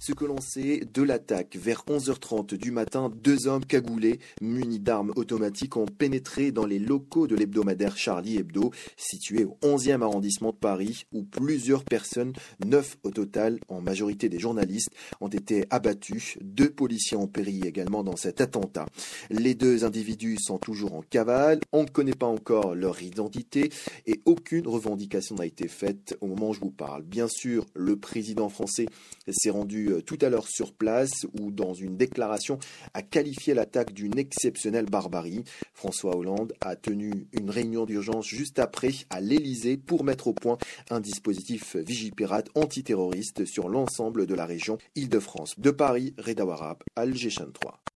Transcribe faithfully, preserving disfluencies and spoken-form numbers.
Ce que l'on sait de l'attaque, vers onze heures trente du matin, deux hommes cagoulés, munis d'armes automatiques, ont pénétré dans les locaux de l'hebdomadaire Charlie Hebdo, situé au onzième arrondissement de Paris, où plusieurs personnes, neuf au total, en majorité des journalistes, ont été abattus. Deux policiers ont péri également dans cet attentat. Les deux individus sont toujours en cavale, on ne connaît pas encore leur identité et aucune revendication n'a été faite au moment où je vous parle. Bien sûr, le président français s'est rendu tout à l'heure sur place où, dans une déclaration, a qualifié l'attaque d'une exceptionnelle barbarie. François Hollande a tenu une réunion d'urgence juste après à l'Élysée pour mettre au point un dispositif Vigipirate antiterroriste sur l'ensemble de la région Île-de-France. De Paris, Reda Warab, Al Jeshan trois.